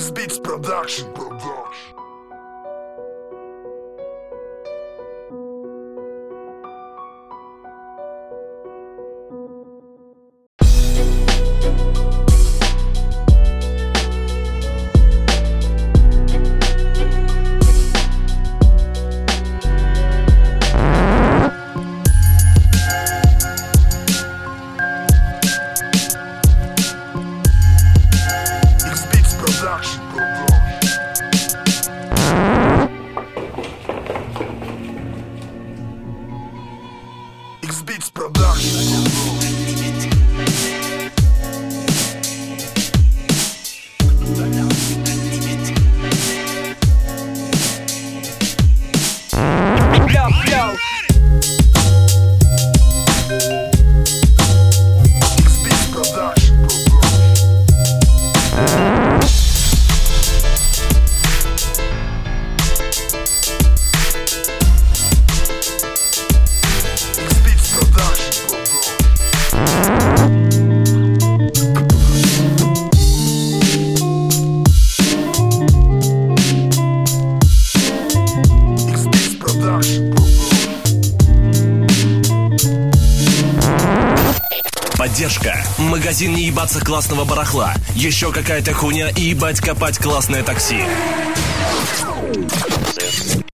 X-Beats Production. X-Beats Production. Поддержка. Магазин «Не ебаться» классного барахла. Еще какая-то хуйня и ебать копать классное такси.